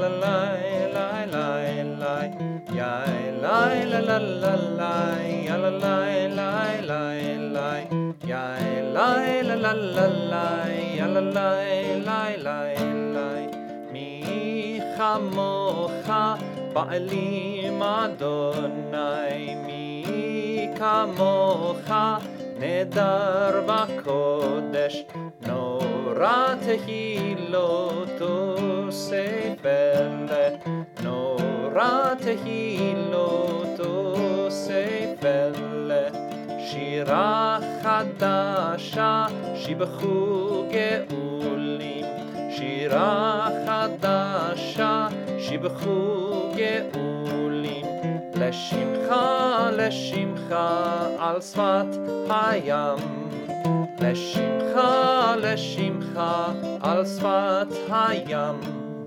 la la la la la ya la la la la la ya la la la la la ya la la la la la ya la la la la la mi chamocha ba'alim Adonai mi kamocha נדר בקודש נורא תהילות וספלת נורא תהילות וספלת שירה חדשה שיבחו גאולים שירה חדשה שיבחו גאולים לשמחה לשמחה על שפת הים לשמחה לשמחה על שפת הים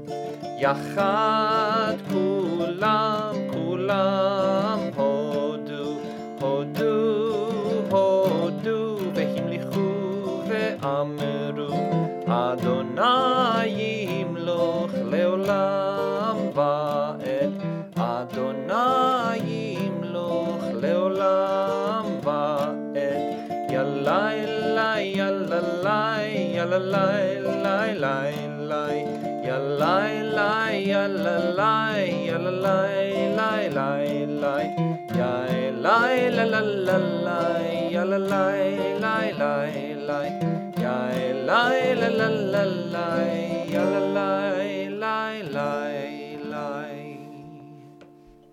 יחד כולם כולם הודו הודו הודו והמליכו ואמרו אדוני ימלוך לעולם ועד אדוני ימלוך לעולם ועד ילאי לי ילאי ילאי לי לי ילאי לי ילאי ילאי לי לי ילאי ילאי ילאי לי לי ילאי ילאי ילאי